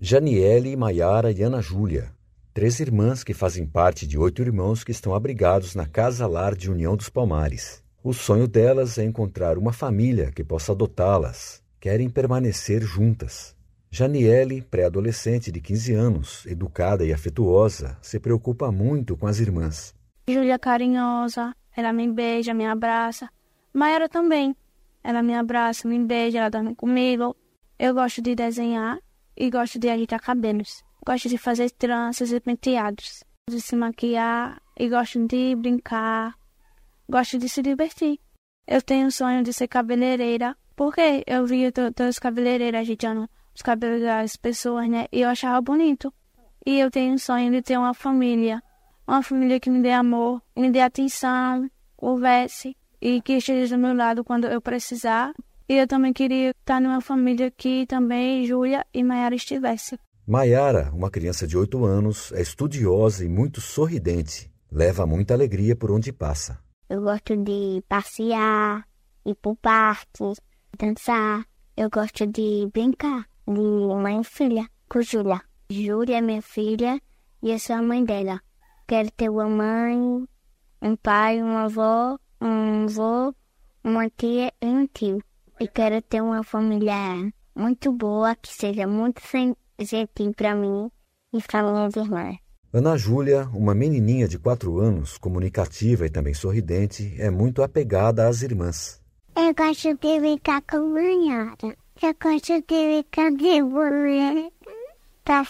Janiele, Maiara e Ana Júlia, 3 irmãs que fazem parte de 8 irmãos que estão abrigados na Casa Lar de União dos Palmares. O sonho delas é encontrar uma família que possa adotá-las. Querem permanecer juntas. Janiele, pré-adolescente de 15 anos, educada e afetuosa, se preocupa muito com as irmãs. Júlia carinhosa, ela me beija, me abraça. Maiara também, ela me abraça, me beija, ela dorme comigo. Eu gosto de desenhar e gosto de agitar cabelos. Gosto de fazer tranças e penteados. Gosto de se maquiar e gosto de brincar. Gosto de se divertir. Eu tenho o sonho de ser cabeleireira, porque eu via todas as cabeleireiras agitando os cabelos das pessoas, né? E eu achava bonito. E eu tenho o sonho de ter uma família que me dê amor, me dê atenção, converse e que esteja do meu lado quando eu precisar. E eu também queria estar numa família que também Júlia e Maiara estivessem. Maiara, uma criança de 8 anos, é estudiosa e muito sorridente. Leva muita alegria por onde passa. Eu gosto de passear, ir pro parque, dançar. Eu gosto de brincar, de mãe e filha, com Júlia. Júlia é minha filha e eu sou a mãe dela. Quero ter uma mãe, um pai, uma avó, um avô, uma tia e um tio. E quero ter uma família muito boa, que seja muito gentil para mim e para minhas irmãs. Ana Júlia, uma menininha de 4 anos, comunicativa e também sorridente, é muito apegada às irmãs. Eu gosto de brincar com a Maiara. Eu gosto de brincar de boneca. Tá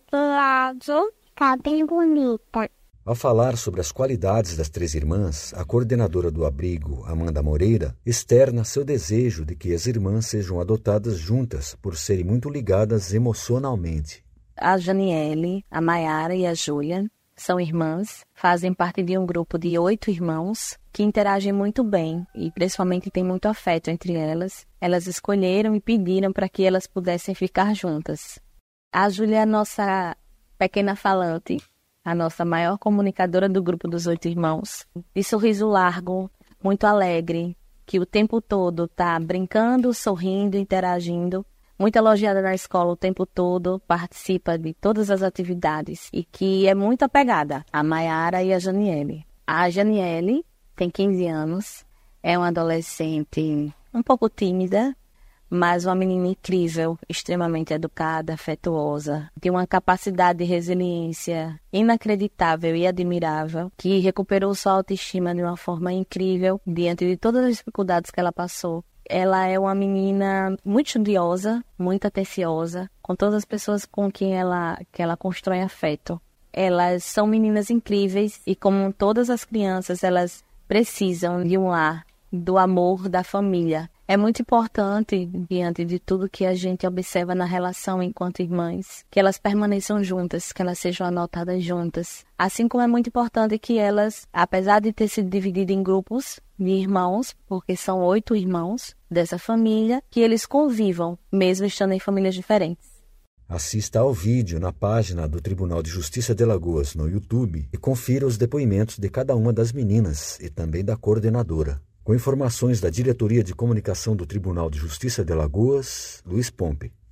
lado. Tá bem bonita. Ao falar sobre as qualidades das 3 irmãs, a coordenadora do abrigo, Amanda Moreira, externa seu desejo de que as irmãs sejam adotadas juntas por serem muito ligadas emocionalmente. A Janiele, a Maiara e a Júlia são irmãs, fazem parte de um grupo de 8 irmãos que interagem muito bem e principalmente tem muito afeto entre elas. Elas escolheram e pediram para que elas pudessem ficar juntas. A Júlia é a nossa pequena falante, a nossa maior comunicadora do grupo dos 8 irmãos, de sorriso largo, muito alegre, que o tempo todo está brincando, sorrindo, interagindo, muito elogiada na escola o tempo todo, participa de todas as atividades e que é muito apegada a Maiara e a Janiele. A Janiele tem 15 anos, é uma adolescente um pouco tímida, mas uma menina incrível, extremamente educada, afetuosa, tem uma capacidade de resiliência inacreditável e admirável, que recuperou sua autoestima de uma forma incrível diante de todas as dificuldades que ela passou. Ela é uma menina muito estudiosa, muito atenciosa, com todas as pessoas com quem ela constrói afeto. Elas são meninas incríveis e, como todas as crianças, elas precisam de um lar, do amor da família. É muito importante, diante de tudo que a gente observa na relação enquanto irmãs, que elas permaneçam juntas, que elas sejam adotadas juntas. Assim como é muito importante que elas, apesar de ter sido divididas em grupos de irmãos, porque são 8 irmãos dessa família, que eles convivam, mesmo estando em famílias diferentes. Assista ao vídeo na página do Tribunal de Justiça de Alagoas no YouTube e confira os depoimentos de cada uma das meninas e também da coordenadora. Com informações da Diretoria de Comunicação do Tribunal de Justiça de Alagoas, Luiz Pompe.